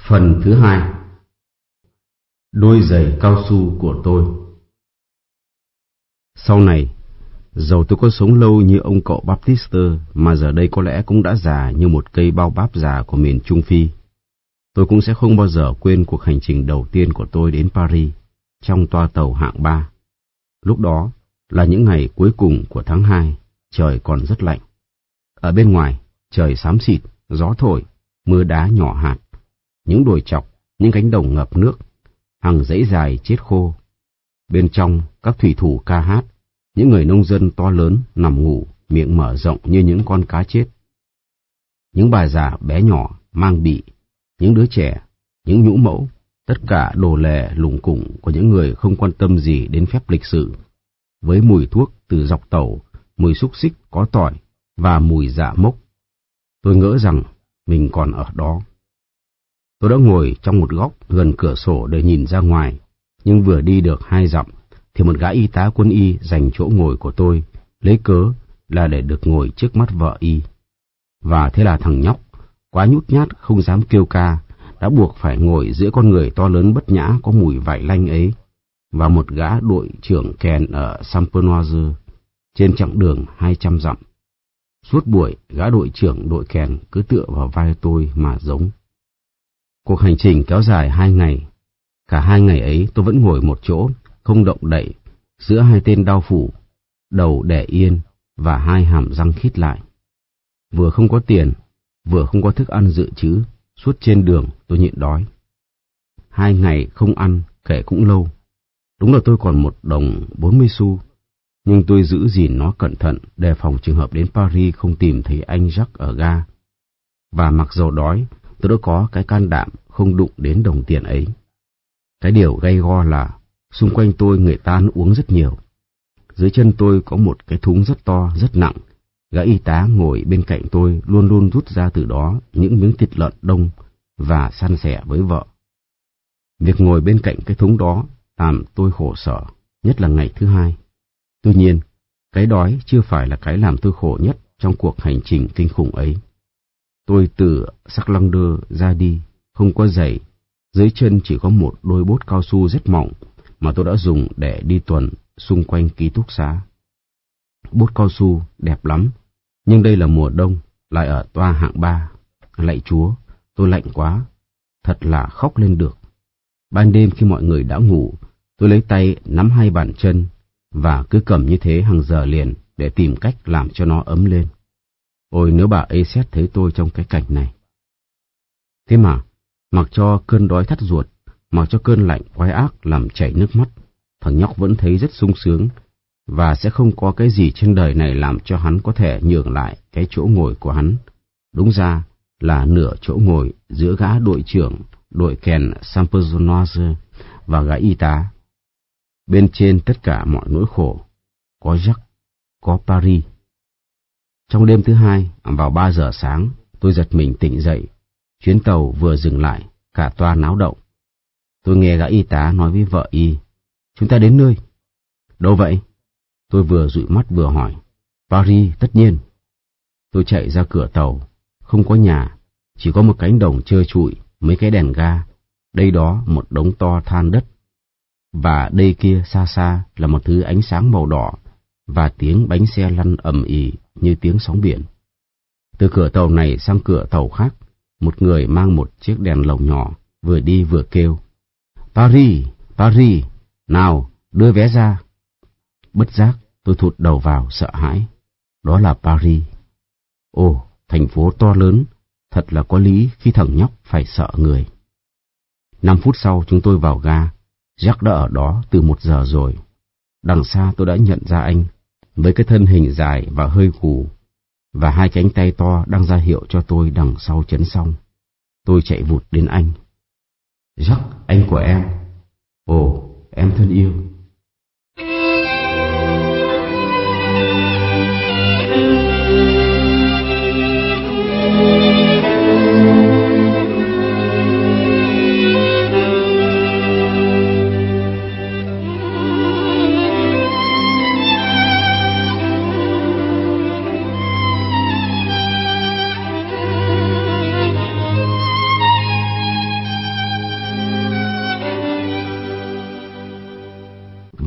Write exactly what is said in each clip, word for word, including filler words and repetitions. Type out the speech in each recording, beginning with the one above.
Phần thứ hai. Đôi giày cao su của tôi. Sau này, dầu tôi có sống lâu như ông cậu Baptiste, mà giờ đây có lẽ cũng đã già như một cây bao báp già của miền Trung Phi, tôi cũng sẽ không bao giờ quên cuộc hành trình đầu tiên của tôi đến Paris trong toa tàu hạng ba. Lúc đó là những ngày cuối cùng của tháng hai, trời còn rất lạnh. Ở bên ngoài, trời xám xịt, gió thổi, mưa đá nhỏ hạt, những đồi chọc, những cánh đồng ngập nước, hàng dãy dài chết khô. Bên trong, các thủy thủ ca hát, những người nông dân to lớn nằm ngủ, miệng mở rộng như những con cá chết. Những bà già bé nhỏ, mang bị, những đứa trẻ, những nhũ mẫu, tất cả đồ lề lủng củng của những người không quan tâm gì đến phép lịch sự, với mùi thuốc từ dọc tàu, mùi xúc xích có tỏi và mùi dạ mốc. Tôi ngỡ rằng mình còn ở đó. Tôi đã ngồi trong một góc gần cửa sổ để nhìn ra ngoài, nhưng vừa đi được hai dặm thì một gã y tá quân y giành chỗ ngồi của tôi, lấy cớ là để được ngồi trước mắt vợ y. Và thế là thằng nhóc, quá nhút nhát không dám kêu ca, đã buộc phải ngồi giữa con người to lớn bất nhã có mùi vải lanh ấy, và một gã đội trưởng kèn ở Champenoise, trên chặng đường hai trăm dặm. Suốt buổi, gã đội trưởng đội kèn cứ tựa vào vai tôi mà giống. Cuộc hành trình kéo dài hai ngày. Cả hai ngày ấy tôi vẫn ngồi một chỗ, không động đậy, giữa hai tên đao phủ, đầu đè yên và hai hàm răng khít lại. Vừa không có tiền, vừa không có thức ăn dự trữ, suốt trên đường tôi nhịn đói. Hai ngày không ăn, kể cũng lâu. Đúng là tôi còn một đồng bốn mươi xu, nhưng tôi giữ gìn nó cẩn thận, đề phòng trường hợp đến Paris không tìm thấy anh Jacques ở ga. Và mặc dầu đói, tôi đã có cái can đảm không đụng đến đồng tiền ấy. Cái điều gay go là xung quanh tôi người ta ăn uống rất nhiều. Dưới chân tôi có một cái thúng rất to, rất nặng. Gã y tá ngồi bên cạnh tôi luôn luôn rút ra từ đó những miếng thịt lợn đông và san sẻ với vợ. Việc ngồi bên cạnh cái thúng đó làm tôi khổ sở, nhất là ngày thứ hai. Tuy nhiên, cái đói chưa phải là cái làm tôi khổ nhất trong cuộc hành trình kinh khủng ấy. Tôi từ Saint-Lander ra đi, không có giày, dưới chân chỉ có một đôi bốt cao su rất mỏng mà tôi đã dùng để đi tuần xung quanh ký túc xá. Bốt cao su đẹp lắm, nhưng đây là mùa đông, lại ở toa hạng ba. Lạy Chúa, tôi lạnh quá, thật là khóc lên được. Ban đêm khi mọi người đã ngủ, tôi lấy tay nắm hai bàn chân và cứ cầm như thế hàng giờ liền để tìm cách làm cho nó ấm lên. Ôi nếu bà ấy xét thấy tôi trong cái cảnh này. Thế mà, mặc cho cơn đói thắt ruột, mặc cho cơn lạnh quái ác làm chảy nước mắt, thằng nhóc vẫn thấy rất sung sướng, và sẽ không có cái gì trên đời này làm cho hắn có thể nhường lại cái chỗ ngồi của hắn. Đúng ra là nửa chỗ ngồi giữa gã đội trưởng đội kèn Champenoise và gã y tá. Bên trên tất cả mọi nỗi khổ, có Jacques, có Paris. Trong đêm thứ hai, vào ba giờ sáng, tôi giật mình tỉnh dậy. Chuyến tàu vừa dừng lại, cả toa náo động. Tôi nghe gã y tá nói với vợ y, chúng ta đến nơi. Đâu vậy? Tôi vừa dụi mắt vừa hỏi. Paris, tất nhiên. Tôi chạy ra cửa tàu, không có nhà, chỉ có một cánh đồng trơ trụi, mấy cái đèn ga, đây đó một đống to than đất. Và đây kia xa xa là một thứ ánh sáng màu đỏ, và tiếng bánh xe lăn ầm ĩ như tiếng sóng biển. Từ cửa tàu này sang cửa tàu khác, một người mang một chiếc đèn lồng nhỏ, vừa đi vừa kêu. Paris, Paris, nào, đưa vé ra. Bất giác, tôi thụt đầu vào sợ hãi. Đó là Paris. Ồ, thành phố to lớn, thật là có lý khi thằng nhóc phải sợ người. Năm phút sau chúng tôi vào ga, Jacques đã ở đó từ một giờ rồi. Đằng xa tôi đã nhận ra anh, với cái thân hình dài và hơi gù, và hai cánh tay to đang ra hiệu cho tôi đằng sau chấn song. Tôi chạy vụt đến anh. Jacques, anh của em. Ồ, em thân yêu.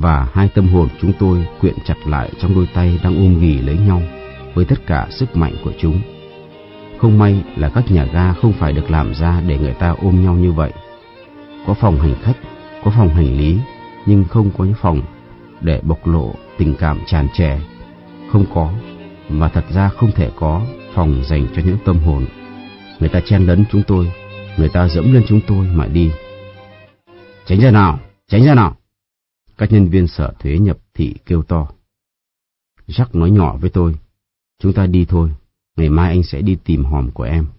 và hai tâm hồn chúng tôi quyện chặt lại trong đôi tay đang ôm ghì lấy nhau với tất cả sức mạnh của chúng. Không may là các nhà ga không phải được làm ra để người ta ôm nhau như vậy. Có phòng hành khách, có phòng hành lý, nhưng không có những phòng để bộc lộ tình cảm tràn trề. Không có, mà thật ra không thể có phòng dành cho những tâm hồn. Người ta chen lấn chúng tôi, người ta dẫm lên chúng tôi mà đi. Tránh ra nào, tránh ra nào! Các nhân viên sở thuế nhập thị kêu to. Jack nói nhỏ với tôi, chúng ta đi thôi, ngày mai anh sẽ đi tìm hòm của em.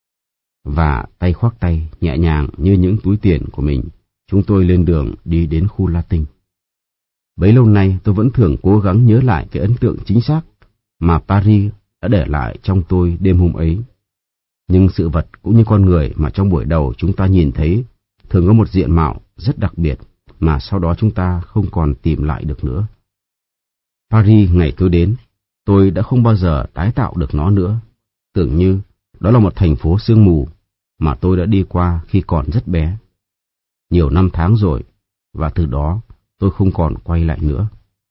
Và tay khoác tay, nhẹ nhàng như những túi tiền của mình, chúng tôi lên đường đi đến khu Latin. Bấy lâu nay tôi vẫn thường cố gắng nhớ lại cái ấn tượng chính xác mà Paris đã để lại trong tôi đêm hôm ấy. Nhưng sự vật cũng như con người mà trong buổi đầu chúng ta nhìn thấy thường có một diện mạo rất đặc biệt mà sau đó chúng ta không còn tìm lại được nữa. Paris ngày tôi đến, tôi đã không bao giờ tái tạo được nó nữa. Tưởng như đó là một thành phố sương mù mà tôi đã đi qua khi còn rất bé. Nhiều năm tháng rồi, và từ đó tôi không còn quay lại nữa.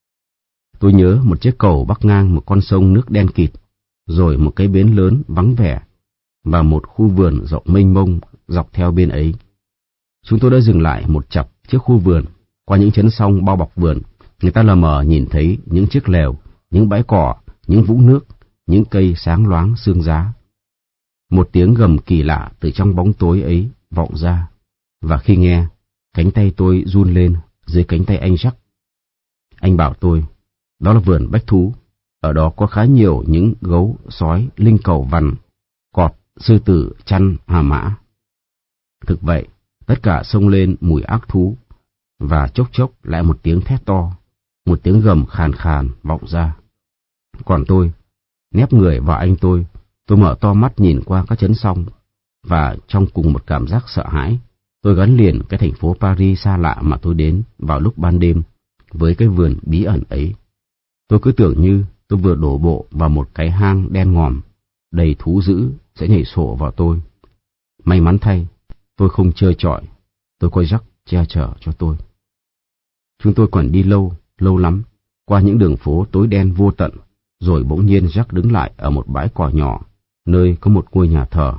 Tôi nhớ một chiếc cầu bắc ngang một con sông nước đen kịt, rồi một cái bến lớn vắng vẻ, và một khu vườn rộng mênh mông dọc theo bên ấy. Chúng tôi đã dừng lại một chặp trước khu vườn. Qua những chấn song bao bọc vườn, người ta lờ mờ nhìn thấy những chiếc lều, những bãi cỏ, những vũng nước, những cây sáng loáng sương giá. Một tiếng gầm kỳ lạ từ trong bóng tối ấy vọng ra, và khi nghe, cánh tay tôi run lên dưới cánh tay anh Jack. Anh bảo tôi, đó là vườn bách thú, ở đó có khá nhiều những gấu, sói, linh cẩu vằn, cọp, sư tử, chăn, hà mã. Thực vậy, tất cả xông lên mùi ác thú, và chốc chốc lại một tiếng thét to, một tiếng gầm khàn khàn vọng ra. Còn tôi, nép người vào anh tôi, tôi mở to mắt nhìn qua các chấn song, và trong cùng một cảm giác sợ hãi, tôi gắn liền cái thành phố Paris xa lạ mà tôi đến vào lúc ban đêm với cái vườn bí ẩn ấy. Tôi cứ tưởng như tôi vừa đổ bộ vào một cái hang đen ngòm, đầy thú dữ sẽ nhảy sổ vào tôi. May mắn thay, tôi không chơi chọi, tôi coi Jack che chở cho tôi. Chúng tôi còn đi lâu, lâu lắm, qua những đường phố tối đen vô tận, rồi bỗng nhiên Jack đứng lại ở một bãi cỏ nhỏ, nơi có một ngôi nhà thờ.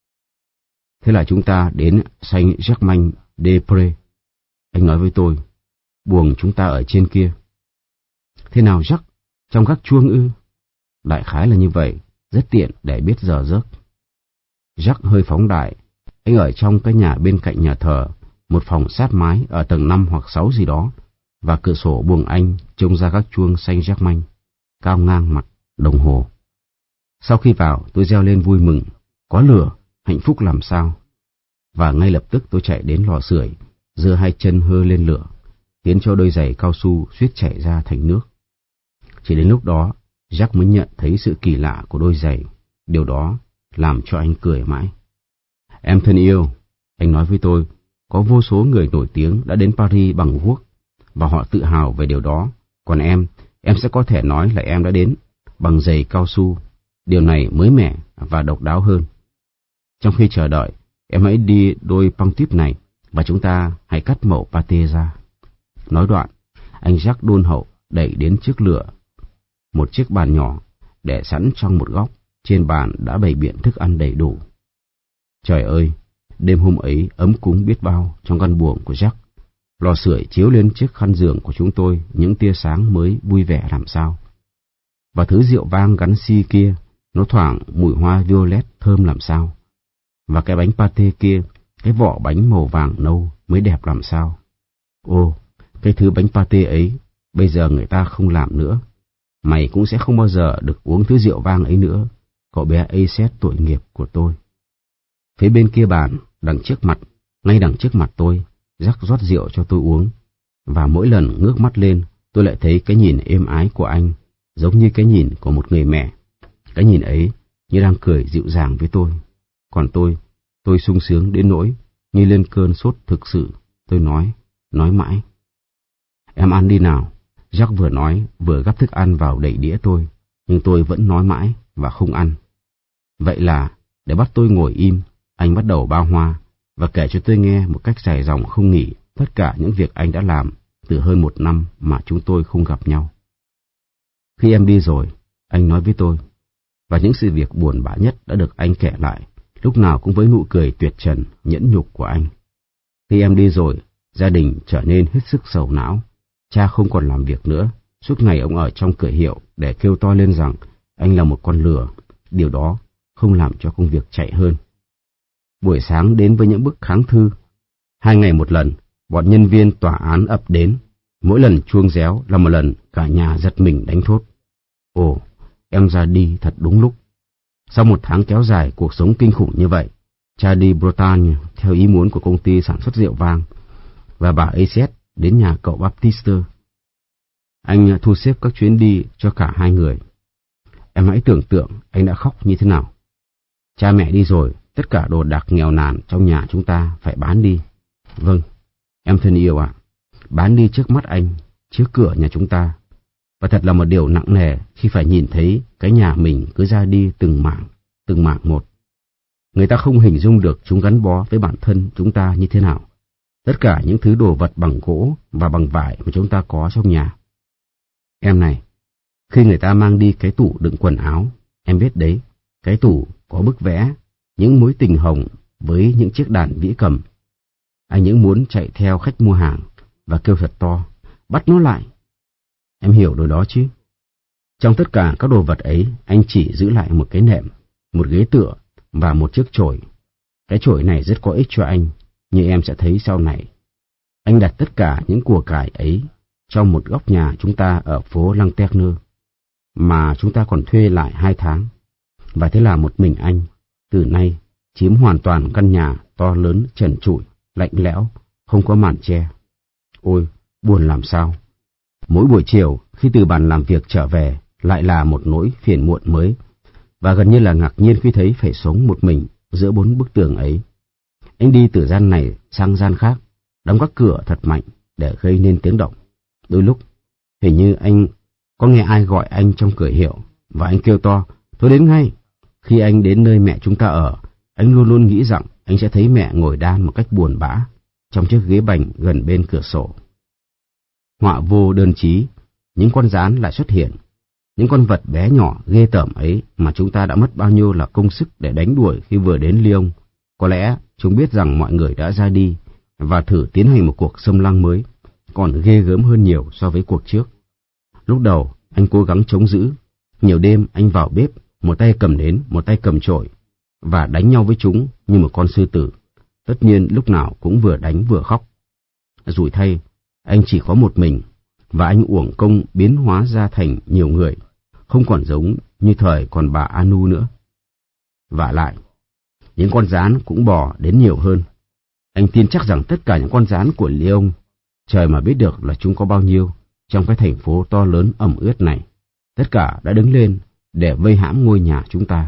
Thế là chúng ta đến Saint-Germain-des-Prés. Anh nói với tôi, buồng chúng ta ở trên kia. Thế nào Jack, trong các chuông ư? Đại khái là như vậy, rất tiện để biết giờ giấc. Jack hơi phóng đại, anh ở trong cái nhà bên cạnh nhà thờ, một phòng sát mái ở tầng năm hoặc sáu gì đó, và cửa sổ buồng anh trông ra các chuông Saint-Germain, cao ngang mặt đồng hồ. Sau khi vào, tôi reo lên vui mừng, có lửa, hạnh phúc làm sao. Và ngay lập tức tôi chạy đến lò sưởi, giơ hai chân hơ lên lửa, khiến cho đôi giày cao su suýt chảy ra thành nước. Chỉ đến lúc đó, Jack mới nhận thấy sự kỳ lạ của đôi giày, điều đó làm cho anh cười mãi. Em thân yêu, anh nói với tôi, có vô số người nổi tiếng đã đến Paris bằng guốc, và họ tự hào về điều đó. Còn em, em sẽ có thể nói là em đã đến bằng giày cao su. Điều này mới mẻ và độc đáo hơn. Trong khi chờ đợi, em hãy đi đôi băng tuyết này, và chúng ta hãy cắt mẩu pate ra. Nói đoạn, anh Jack đôn hậu đẩy đến trước lửa một chiếc bàn nhỏ, để sẵn trong một góc. Trên bàn đã bày biện thức ăn đầy đủ. Trời ơi, đêm hôm ấy ấm cúng biết bao trong căn buồng của Jack. Lò sưởi chiếu lên chiếc khăn giường của chúng tôi những tia sáng mới vui vẻ làm sao. Và thứ rượu vang gắn xi kia, nó thoảng mùi hoa violet thơm làm sao. Và cái bánh pate kia, cái vỏ bánh màu vàng nâu mới đẹp làm sao. Ô, cái thứ bánh pate ấy, bây giờ người ta không làm nữa. Mày cũng sẽ không bao giờ được uống thứ rượu vang ấy nữa, cậu bé Aset tội nghiệp của tôi. Phía bên kia bàn, đằng trước mặt, ngay đằng trước mặt tôi, Jack rót rượu cho tôi uống. Và mỗi lần ngước mắt lên, tôi lại thấy cái nhìn êm ái của anh, giống như cái nhìn của một người mẹ. Cái nhìn ấy như đang cười dịu dàng với tôi. Còn tôi, tôi sung sướng đến nỗi, như lên cơn sốt thực sự, tôi nói, nói mãi. Em ăn đi nào. Jack vừa nói, vừa gắp thức ăn vào đầy đĩa tôi, nhưng tôi vẫn nói mãi và không ăn. Vậy là, để bắt tôi ngồi im, anh bắt đầu bao hoa, và kể cho tôi nghe một cách dài dòng không nghỉ tất cả những việc anh đã làm, từ từ hơn một năm mà chúng tôi không gặp nhau. Khi em đi rồi, anh nói với tôi, và những sự việc buồn bã nhất đã được anh kể lại, lúc nào cũng với nụ cười tuyệt trần, nhẫn nhục của anh. Khi em đi rồi, gia đình trở nên hết sức sầu não. Cha không còn làm việc nữa, suốt ngày ông ở trong cửa hiệu để kêu to lên rằng anh là một con lừa. Điều đó không làm cho công việc chạy hơn. Buổi sáng đến với những bức kháng thư. Hai ngày một lần, bọn nhân viên tòa án ập đến. Mỗi lần chuông réo là một lần cả nhà giật mình đánh thốt. Ồ, em ra đi thật đúng lúc. Sau một tháng kéo dài cuộc sống kinh khủng như vậy, cha đi Bretagne theo ý muốn của công ty sản xuất rượu vang, và bà a xê đến nhà cậu Baptiste. Anh thu xếp các chuyến đi cho cả hai người. Em hãy tưởng tượng anh đã khóc như thế nào. Cha mẹ đi rồi, tất cả đồ đạc nghèo nàn trong nhà chúng ta phải bán đi. Vâng, em thân yêu ạ, bán đi trước mắt anh, trước cửa nhà chúng ta. Và thật là một điều nặng nề khi phải nhìn thấy cái nhà mình cứ ra đi từng mảng, từng mảng một. Người ta không hình dung được chúng gắn bó với bản thân chúng ta như thế nào. Tất cả những thứ đồ vật bằng gỗ và bằng vải mà chúng ta có trong nhà. Em này, khi người ta mang đi cái tủ đựng quần áo, em biết đấy, cái tủ có bức vẽ, những mối tình hồng với những chiếc đàn vĩ cầm. Anh những muốn chạy theo khách mua hàng và kêu thật to, bắt nó lại. Em hiểu điều đó chứ? Trong tất cả các đồ vật ấy, anh chỉ giữ lại một cái nệm, một ghế tựa và một chiếc chổi. Cái chổi này rất có ích cho anh, như em sẽ thấy sau này. Anh đặt tất cả những của cải ấy trong một góc nhà chúng ta ở phố Lanterne, mà chúng ta còn thuê lại hai tháng. Và thế là một mình anh, từ nay, chiếm hoàn toàn căn nhà to lớn trần trụi, lạnh lẽo, không có màn che. Ôi, buồn làm sao! Mỗi buổi chiều, khi từ bàn làm việc trở về, lại là một nỗi phiền muộn mới, và gần như là ngạc nhiên khi thấy phải sống một mình giữa bốn bức tường ấy. Anh đi từ gian này sang gian khác, đóng các cửa thật mạnh để gây nên tiếng động. Đôi lúc, hình như anh có nghe ai gọi anh trong cửa hiệu, và anh kêu to, tôi đến ngay. Khi anh đến nơi mẹ chúng ta ở, anh luôn luôn nghĩ rằng anh sẽ thấy mẹ ngồi đan một cách buồn bã trong chiếc ghế bành gần bên cửa sổ. Họa vô đơn chí, những con gián lại xuất hiện. Những con vật bé nhỏ ghê tởm ấy mà chúng ta đã mất bao nhiêu là công sức để đánh đuổi khi vừa đến Lyon. Có lẽ chúng biết rằng mọi người đã ra đi và thử tiến hành một cuộc xâm lăng mới, còn ghê gớm hơn nhiều so với cuộc trước. Lúc đầu, anh cố gắng chống giữ. Nhiều đêm anh vào bếp, một tay cầm nến, một tay cầm chổi, và đánh nhau với chúng như một con sư tử. Tất nhiên lúc nào cũng vừa đánh vừa khóc. Rủi thay, anh chỉ có một mình, và anh uổng công biến hóa ra thành nhiều người, không còn giống như thời còn bà Anu nữa. Vả lại, những con gián cũng bò đến nhiều hơn. Anh tin chắc rằng tất cả những con gián của Lyon, trời mà biết được là chúng có bao nhiêu trong cái thành phố to lớn ẩm ướt này, tất cả đã đứng lên để vây hãm ngôi nhà chúng ta.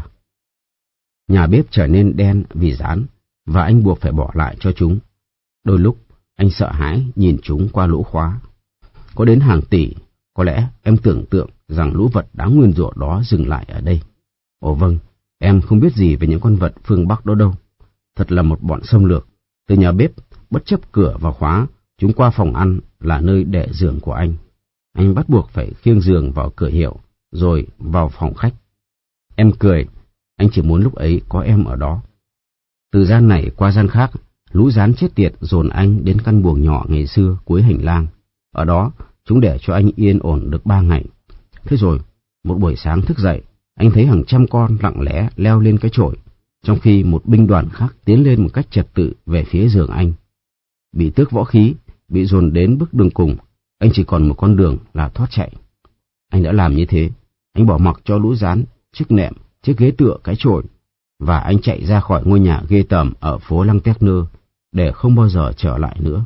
Nhà bếp trở nên đen vì gián, và anh buộc phải bỏ lại cho chúng. Đôi lúc, anh sợ hãi nhìn chúng qua lỗ khóa. Có đến hàng tỷ, có lẽ em tưởng tượng rằng lũ vật đáng nguyên rủa đó dừng lại ở đây. Ồ vâng, em không biết gì về những con vật phương Bắc đó đâu. Thật là một bọn xâm lược. Từ nhà bếp, bất chấp cửa và khóa, chúng qua phòng ăn là nơi để giường của anh. Anh bắt buộc phải khiêng giường vào cửa hiệu, rồi vào phòng khách. Em cười, anh chỉ muốn lúc ấy có em ở đó. Từ gian này qua gian khác, lũ gián chết tiệt dồn anh đến căn buồng nhỏ ngày xưa cuối hành lang. Ở đó, chúng để cho anh yên ổn được ba ngày. Thế rồi, một buổi sáng thức dậy, anh thấy hàng trăm con lặng lẽ leo lên cái chổi, trong khi một binh đoàn khác tiến lên một cách trật tự về phía giường anh. Bị tước võ khí, bị dồn đến bước đường cùng, anh chỉ còn một con đường là thoát chạy. Anh đã làm như thế, anh bỏ mặc cho lũ gián, chiếc nệm, chiếc ghế tựa, cái chổi, và anh chạy ra khỏi ngôi nhà ghê tởm ở phố Lanterne để không bao giờ trở lại nữa.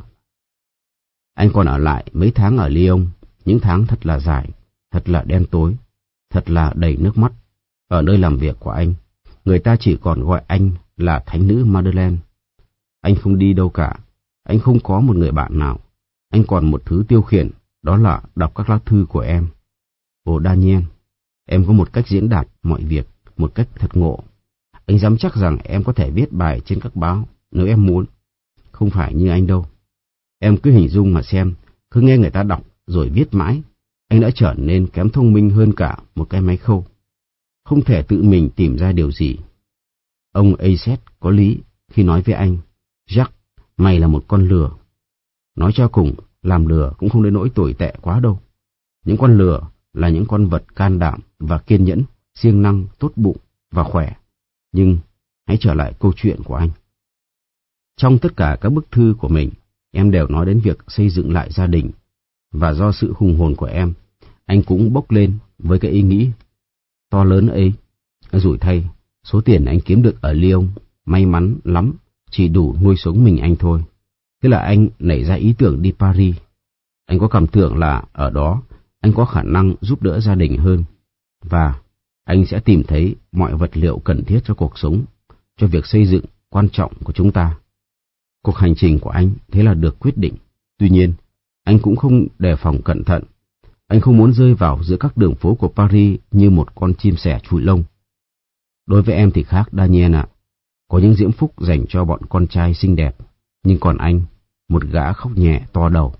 Anh còn ở lại mấy tháng ở Lyon, những tháng thật là dài, thật là đen tối, thật là đầy nước mắt. Ở nơi làm việc của anh, người ta chỉ còn gọi anh là thánh nữ Madeleine. Anh không đi đâu cả, anh không có một người bạn nào. Anh còn một thứ tiêu khiển, đó là đọc các lá thư của em. Ồ Daniel, em có một cách diễn đạt mọi việc, một cách thật ngộ. Anh dám chắc rằng em có thể viết bài trên các báo nếu em muốn. Không phải như anh đâu. Em cứ hình dung mà xem, Cứ nghe người ta đọc rồi viết mãi, anh đã trở nên kém thông minh hơn cả một cái máy khâu. Không thể tự mình tìm ra điều gì. Ông Azet có lý khi nói với anh, Jack, mày là một con lừa. Nói cho cùng, làm lừa cũng không đến nỗi tồi tệ quá đâu. Những con lừa là những con vật can đảm và kiên nhẫn, siêng năng, tốt bụng và khỏe. Nhưng hãy trở lại câu chuyện của anh. Trong tất cả các bức thư của mình, em đều nói đến việc xây dựng lại gia đình. Và do sự hùng hồn của em, anh cũng bốc lên với cái ý nghĩ to lớn ấy. Rủi thay, số tiền anh kiếm được ở Lyon may mắn lắm, chỉ đủ nuôi sống mình anh thôi. Thế là anh nảy ra ý tưởng đi Paris. Anh có cảm tưởng là ở đó anh có khả năng giúp đỡ gia đình hơn, và anh sẽ tìm thấy mọi vật liệu cần thiết cho cuộc sống, cho việc xây dựng quan trọng của chúng ta. Cuộc hành trình của anh thế là được quyết định. Tuy nhiên, anh cũng không đề phòng cẩn thận. Anh không muốn rơi vào giữa các đường phố của Paris như một con chim sẻ chùi lông. Đối với em thì khác, Daniel ạ. Có những diễm phúc dành cho bọn con trai xinh đẹp, nhưng còn anh, một gã khóc nhẹ to đầu.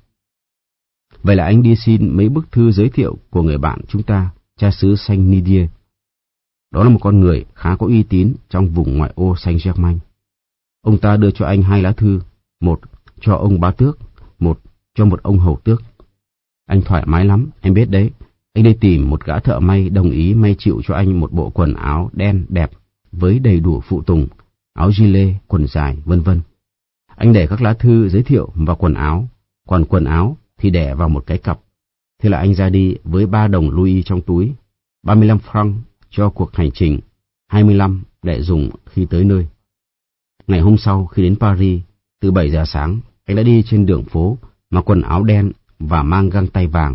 Vậy là anh đi xin mấy bức thư giới thiệu của người bạn chúng ta, cha xứ Saint-Nidier. Đó là một con người khá có uy tín trong vùng ngoại ô Saint-Germain. Ông ta đưa cho anh hai lá thư, một cho ông bá tước, một cho một ông hầu tước. Anh thoải mái lắm, em biết đấy. Anh đi tìm một gã thợ may đồng ý may chịu cho anh một bộ quần áo đen đẹp với đầy đủ phụ tùng, áo gilet, quần dài, vân vân. Anh để các lá thư giới thiệu vào quần áo, còn quần áo thì để vào một cái cặp. Thế là anh ra đi với ba đồng louis trong túi, ba mươi lăm franc cho cuộc hành trình, hai mươi lăm để dùng khi tới nơi. Ngày hôm sau khi đến Paris, từ bảy giờ sáng, anh đã đi trên đường phố mặc quần áo đen và mang găng tay vàng.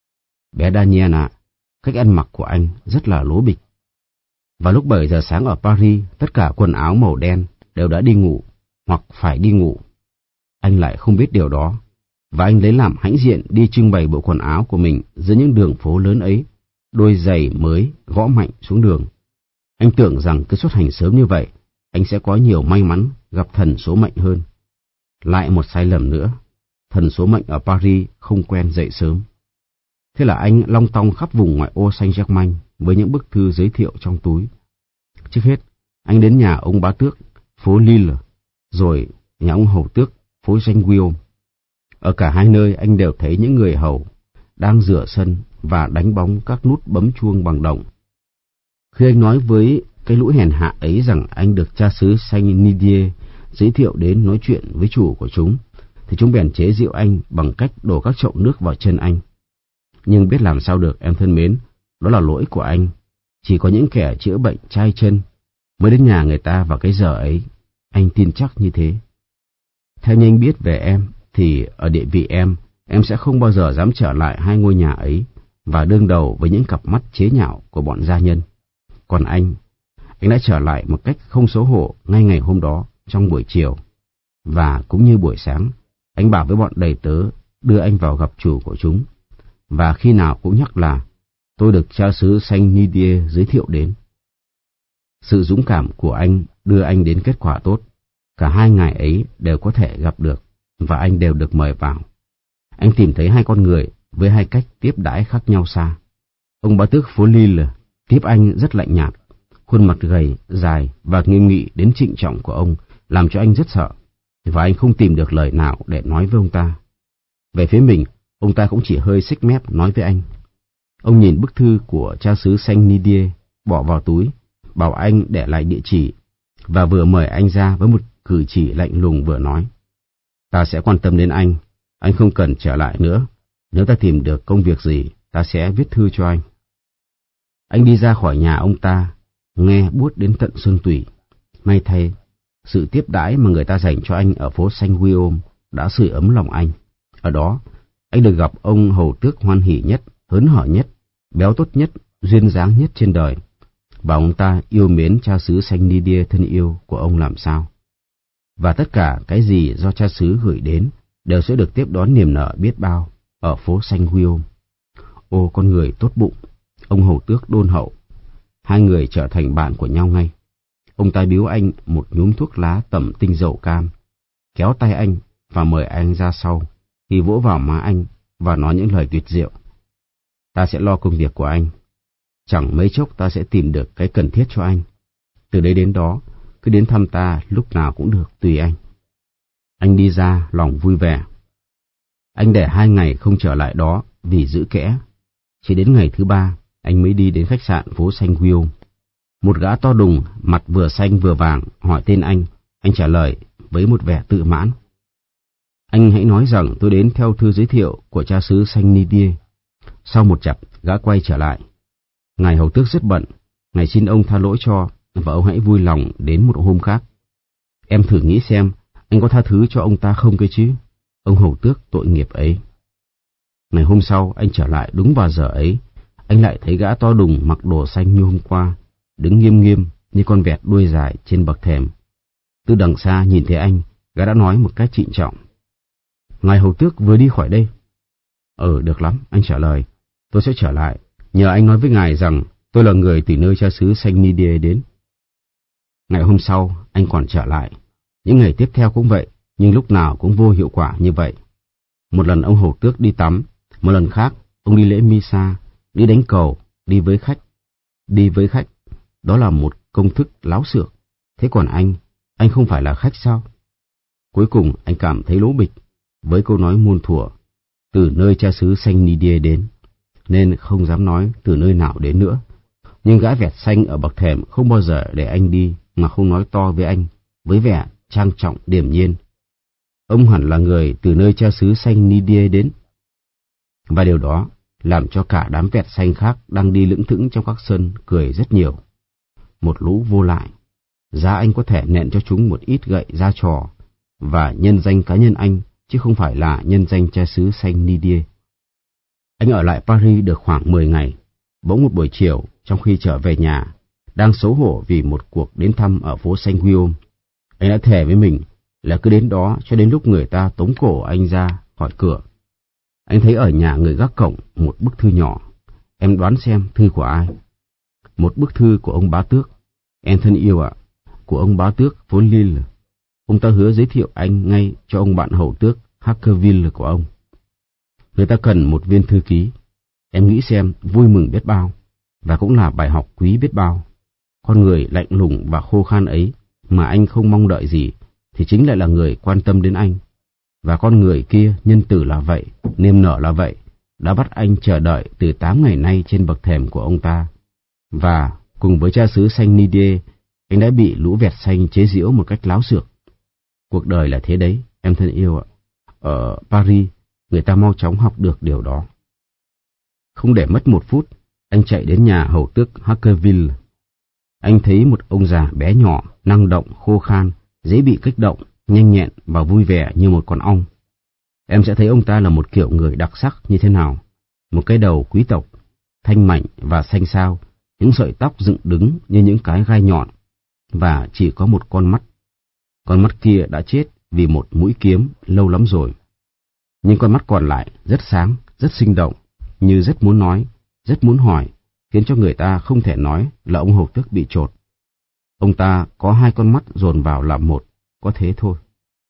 Bé Daniel ạ, cách ăn mặc của anh rất là lố bịch. Vào lúc bảy giờ sáng ở Paris, tất cả quần áo màu đen đều đã đi ngủ, hoặc phải đi ngủ. Anh lại không biết điều đó, và anh lấy làm hãnh diện đi trưng bày bộ quần áo của mình giữa những đường phố lớn ấy, đôi giày mới gõ mạnh xuống đường. Anh tưởng rằng cứ xuất hành sớm như vậy, anh sẽ có nhiều may mắn gặp thần số mệnh hơn. Lại một sai lầm nữa, thần số mệnh ở Paris không quen dậy sớm. Thế là anh long tong khắp vùng ngoại ô Saint-Germain với những bức thư giới thiệu trong túi. Trước hết, anh đến nhà ông bá tước, phố Lille, rồi nhà ông hầu tước, phố Saint-Guillaume. Ở cả hai nơi anh đều thấy những người hầu đang rửa sân và đánh bóng các nút bấm chuông bằng đồng. Khi anh nói với cái lũ hèn hạ ấy rằng anh được cha xứ Saint-Nidier giới thiệu đến nói chuyện với chủ của chúng, thì chúng bèn chế giễu anh bằng cách đổ các chậu nước vào chân anh. Nhưng biết làm sao được, em thân mến, đó là lỗi của anh. Chỉ có những kẻ chữa bệnh chai chân mới đến nhà người ta vào cái giờ ấy, anh tin chắc như thế. Theo như anh biết về em, thì ở địa vị em, em sẽ không bao giờ dám trở lại hai ngôi nhà ấy và đương đầu với những cặp mắt chế nhạo của bọn gia nhân. Còn anh, anh đã trở lại một cách không xấu hổ ngay ngày hôm đó trong buổi chiều. Và cũng như buổi sáng, anh bảo với bọn đầy tớ đưa anh vào gặp chủ của chúng. Và khi nào cũng nhắc là tôi được cha xứ Saint-Nidier giới thiệu đến. Sự dũng cảm của anh đưa anh đến kết quả tốt. Cả hai ngày ấy đều có thể gặp được, và anh đều được mời vào. Anh tìm thấy hai con người với hai cách tiếp đãi khác nhau xa. Ông bá tước phố Lille tiếp anh rất lạnh nhạt, khuôn mặt gầy, dài và nghiêm nghị đến trịnh trọng của ông làm cho anh rất sợ, và anh không tìm được lời nào để nói với ông ta. Về phía mình, ông ta cũng chỉ hơi xích mép nói với anh. Ông nhìn bức thư của cha xứ Saint-Nidier, bỏ vào túi, bảo anh để lại địa chỉ, và vừa mời anh ra với một cử chỉ lạnh lùng vừa nói. Ta sẽ quan tâm đến anh, anh không cần trở lại nữa. Nếu ta tìm được công việc gì, ta sẽ viết thư cho anh. Anh đi ra khỏi nhà ông ta, nghe buốt đến tận xương tủy. May thay, sự tiếp đãi mà người ta dành cho anh ở phố Saint-Guillaume đã sưởi ấm lòng anh. Ở đó, anh được gặp ông hầu tước hoan hỉ nhất, hớn hở nhất, béo tốt nhất, duyên dáng nhất trên đời. Và ông ta yêu mến cha xứ Saint-Nidier thân yêu của ông làm sao. Và tất cả cái gì do cha xứ gửi đến đều sẽ được tiếp đón niềm nở biết bao ở phố Saint-Guillaume. Ô con người tốt bụng, ông hầu tước đôn hậu. Hai người trở thành bạn của nhau ngay. Ông ta biếu anh một nhúm thuốc lá tẩm tinh dầu cam, kéo tay anh và mời anh ra sau. Khi vỗ vào má anh và nói những lời tuyệt diệu. Ta sẽ lo công việc của anh. Chẳng mấy chốc ta sẽ tìm được cái cần thiết cho anh. Từ đây đến đó, cứ đến thăm ta lúc nào cũng được, tùy anh. Anh đi ra lòng vui vẻ. Anh để hai ngày không trở lại đó vì giữ kẽ. Chỉ đến ngày thứ ba, anh mới đi đến khách sạn phố Xanh Guillaume. Một gã to đùng, mặt vừa xanh vừa vàng, hỏi tên anh. Anh trả lời với một vẻ tự mãn. Anh hãy nói rằng tôi đến theo thư giới thiệu của cha xứ Saint Didier. Sau một chặp, gã quay trở lại. Ngài hầu tước rất bận, ngài xin ông tha lỗi cho, và ông hãy vui lòng đến một hôm khác. Em thử nghĩ xem, anh có tha thứ cho ông ta không cơ chứ? Ông hầu tước tội nghiệp ấy. Ngày hôm sau, anh trở lại đúng vào giờ ấy. Anh lại thấy gã to đùng mặc đồ xanh như hôm qua, đứng nghiêm nghiêm như con vẹt đuôi dài trên bậc thềm. Từ đằng xa nhìn thấy anh, gã đã nói một cách trịnh trọng. Ngài hầu tước vừa đi khỏi đây. Ừ, được lắm, anh trả lời. Tôi sẽ trở lại, nhờ anh nói với ngài rằng tôi là người từ nơi cha xứ Saint Didier đến. Ngày hôm sau, anh còn trở lại. Những ngày tiếp theo cũng vậy, nhưng lúc nào cũng vô hiệu quả như vậy. Một lần ông hầu tước đi tắm, một lần khác ông đi lễ misa, đi đánh cầu, đi với khách. Đi với khách, đó là một công thức láo xược. Thế còn anh, anh không phải là khách sao? Cuối cùng anh cảm thấy lố bịch với câu nói muôn thuở, từ nơi cha xứ Saint Didier đến, nên không dám nói từ nơi nào đến nữa. Nhưng gã vẹt xanh ở bậc thềm không bao giờ để anh đi mà không nói to với anh, với vẻ trang trọng điềm nhiên. Ông hẳn là người từ nơi cha xứ Saint Didier đến. Và điều đó làm cho cả đám vẹt xanh khác đang đi lững thững trong các sân cười rất nhiều. Một lũ vô lại, giá anh có thể nện cho chúng một ít gậy ra trò, và nhân danh cá nhân anh, chứ không phải là nhân danh cha xứ Saint Didier. Anh ở lại Paris được khoảng mười ngày. Bỗng một buổi chiều, trong khi trở về nhà, đang xấu hổ vì một cuộc đến thăm ở phố Saint Guillaume, anh đã thề với mình là cứ đến đó cho đến lúc người ta tống cổ anh ra khỏi cửa. Anh thấy ở nhà người gác cổng một bức thư nhỏ. Em đoán xem thư của ai? Một bức thư của ông bá tước. Em thân yêu ạ, của ông bá tước vốn Lille. Ông ta hứa giới thiệu anh ngay cho ông bạn hầu tước Harqueville của ông. Người ta cần một viên thư ký. Em nghĩ xem, vui mừng biết bao, và cũng là bài học quý biết bao. Con người lạnh lùng và khô khan ấy mà anh không mong đợi gì, thì chính lại là người quan tâm đến anh. Và con người kia nhân tử là vậy, niềm nở là vậy, đã bắt anh chờ đợi từ tám ngày nay trên bậc thềm của ông ta. Và cùng với cha xứ Saint Didier, anh đã bị lũ vẹt xanh chế giễu một cách láo xược. Cuộc đời là thế đấy, em thân yêu ạ. Ở Paris, người ta mau chóng học được điều đó. Không để mất một phút, anh chạy đến nhà hầu tước Harqueville. Anh thấy một ông già bé nhỏ, năng động, khô khan, dễ bị kích động, nhanh nhẹn và vui vẻ như một con ong. Em sẽ thấy ông ta là một kiểu người đặc sắc như thế nào. Một cái đầu quý tộc, thanh mảnh và xanh xao, những sợi tóc dựng đứng như những cái gai nhọn, và chỉ có một con mắt. Con mắt kia đã chết vì một mũi kiếm lâu lắm rồi. Nhưng con mắt còn lại rất sáng, rất sinh động, như rất muốn nói, rất muốn hỏi, khiến cho người ta không thể nói là ông hầu tước bị chột. Ông ta có hai con mắt dồn vào làm một, có thế thôi.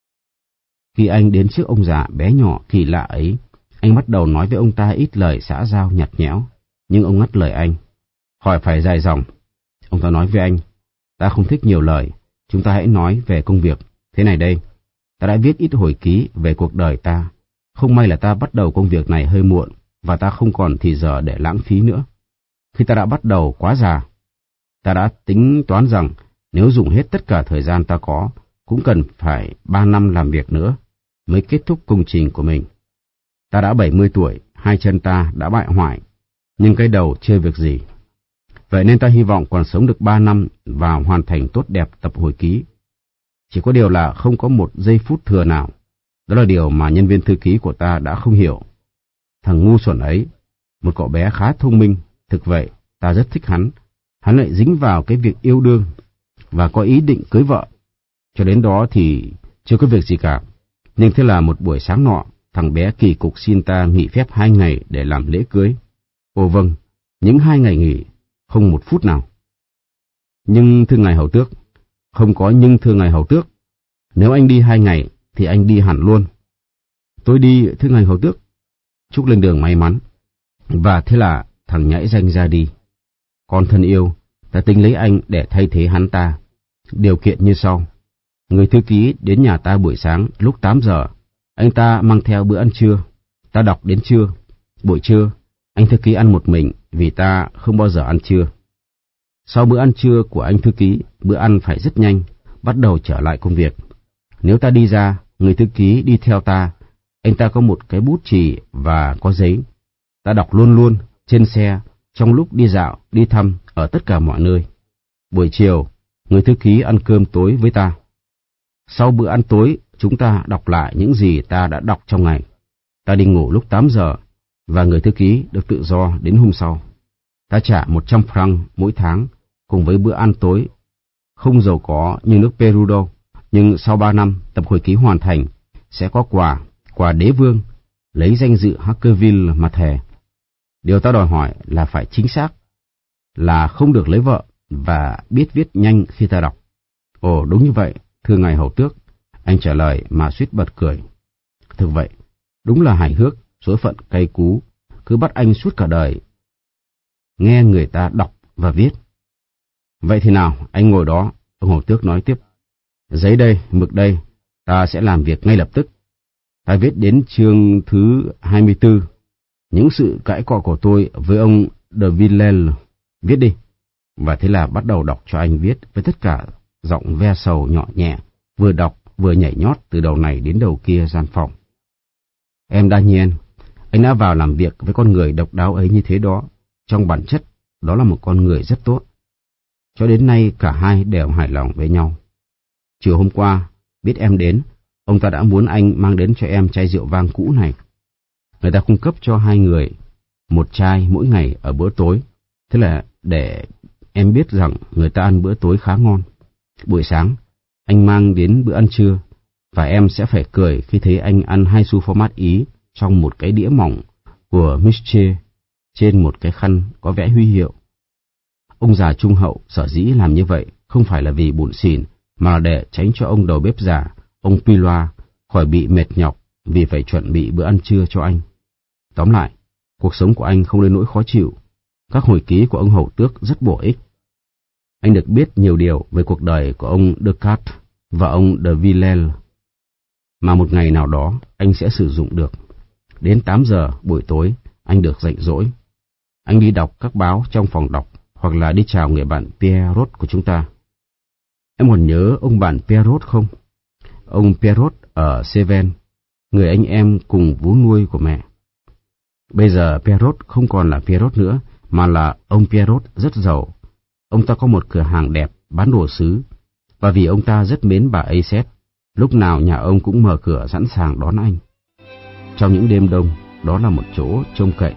Khi anh đến trước ông già bé nhỏ kỳ lạ ấy, anh bắt đầu nói với ông ta ít lời xã giao nhạt nhẽo, nhưng ông ngắt lời anh. Hỏi phải dài dòng. Ông ta nói với anh, ta không thích nhiều lời, chúng ta hãy nói về công việc. Thế này đây, ta đã viết ít hồi ký về cuộc đời ta. Không may là ta bắt đầu công việc này hơi muộn, và ta không còn thì giờ để lãng phí nữa. Khi ta đã bắt đầu quá già, ta đã tính toán rằng nếu dùng hết tất cả thời gian ta có, cũng cần phải ba năm làm việc nữa mới kết thúc công trình của mình. Ta đã bảy mươi tuổi, hai chân ta đã bại hoại, nhưng cái đầu chưa việc gì. Vậy nên ta hy vọng còn sống được ba năm và hoàn thành tốt đẹp tập hồi ký. Chỉ có điều là không có một giây phút thừa nào. Đó là điều mà nhân viên thư ký của ta đã không hiểu. Thằng ngu xuẩn ấy, một cậu bé khá thông minh, thực vậy, ta rất thích hắn. Hắn lại dính vào cái việc yêu đương và có ý định cưới vợ. Cho đến đó thì chưa có việc gì cả. Nhưng thế là một buổi sáng nọ, thằng bé kỳ cục xin ta nghỉ phép hai ngày để làm lễ cưới. Ồ vâng, những hai ngày nghỉ, không một phút nào. Nhưng thưa ngài hầu tước, không có nhưng thưa ngài hầu tước. Nếu anh đi hai ngày thì anh đi hẳn luôn. Tôi đi thưa ngài hầu tước. chúc lên đường may mắn. Và thế là thằng nhãi danh ra đi. Con thân yêu, ta tính lấy anh để thay thế hắn ta. Điều kiện như sau. Người thư ký đến nhà ta buổi sáng lúc tám giờ. Anh ta mang theo bữa ăn trưa. Ta đọc đến trưa. Buổi trưa, anh thư ký ăn một mình vì ta không bao giờ ăn trưa. Sau bữa ăn trưa của anh thư ký, bữa ăn phải rất nhanh, bắt đầu trở lại công việc. Nếu ta đi ra, người thư ký đi theo ta. Anh ta có một cái bút chì và có giấy. Ta đọc luôn luôn, trên xe, trong lúc đi dạo, đi thăm, ở tất cả mọi nơi. Buổi chiều, người thư ký ăn cơm tối với ta. Sau bữa ăn tối, chúng ta đọc lại những gì ta đã đọc trong ngày. Ta đi ngủ lúc tám giờ, và người thư ký được tự do đến hôm sau. Ta trả một trăm franc mỗi tháng, cùng với bữa ăn tối. Không giàu có như nước Peru đâu, nhưng sau ba năm tập hồi ký hoàn thành, sẽ có quà, quà đế vương, lấy danh dự Hackerville mà thề. Điều ta đòi hỏi là phải chính xác, là không được lấy vợ và biết viết nhanh khi ta đọc. Ồ, đúng như vậy, thưa ngài hầu tước, anh trả lời mà suýt bật cười. Thực vậy, đúng là hài hước, số phận cay cú, cứ bắt anh suốt cả đời nghe người ta đọc và viết. Vậy thì nào, anh ngồi đó, ông hầu tước nói tiếp. Giấy đây, mực đây, ta sẽ làm việc ngay lập tức. Ta viết đến chương thứ hai mươi tư, những sự cãi cọ của tôi với ông de Villèle. Viết đi. Và thế là bắt đầu đọc cho anh viết với tất cả giọng ve sầu nhỏ nhẹ, vừa đọc vừa nhảy nhót từ đầu này đến đầu kia gian phòng. Em Daniel, anh đã vào làm việc với con người độc đáo ấy như thế đó. Trong bản chất, đó là một con người rất tốt. Cho đến nay cả hai đều hài lòng với nhau. Chiều hôm qua, biết em đến, ông ta đã muốn anh mang đến cho em chai rượu vang cũ này. Người ta cung cấp cho hai người một chai mỗi ngày ở bữa tối. Thế là để em biết rằng người ta ăn bữa tối khá ngon. Buổi sáng, anh mang đến bữa ăn trưa, và em sẽ phải cười khi thấy anh ăn hai xu format Ý trong một cái đĩa mỏng của Miche trên một cái khăn có vẽ huy hiệu. Ông già trung hậu sở dĩ làm như vậy không phải là vì buồn xỉn, mà là để tránh cho ông đầu bếp già, ông Piloa, khỏi bị mệt nhọc vì phải chuẩn bị bữa ăn trưa cho anh. Tóm lại, cuộc sống của anh không đến nỗi khó chịu. Các hồi ký của ông hầu tước rất bổ ích. Anh được biết nhiều điều về cuộc đời của ông Descartes và ông de Villèle, mà một ngày nào đó anh sẽ sử dụng được. Đến tám giờ buổi tối, anh được rảnh rỗi. Anh đi đọc các báo trong phòng đọc, hoặc là đi chào người bạn Pierrot của chúng ta. Em còn nhớ ông bạn Pierrot không? Ông Pierrot ở Seven, người anh em cùng vú nuôi của mẹ. Bây giờ Pierrot không còn là Pierrot nữa, mà là ông Pierrot rất giàu. Ông ta có một cửa hàng đẹp bán đồ sứ, và vì ông ta rất mến bà Aset, lúc nào nhà ông cũng mở cửa sẵn sàng đón anh. Trong những đêm đông, đó là một chỗ trông cậy.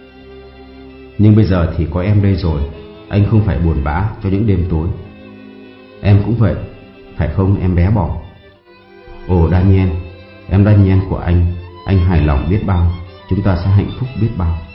Nhưng bây giờ thì có em đây rồi, anh không phải buồn bã cho những đêm tối. Em cũng vậy, phải không em bé bò? Ồ Daniel, em Daniel của anh, anh hài lòng biết bao, chúng ta sẽ hạnh phúc biết bao.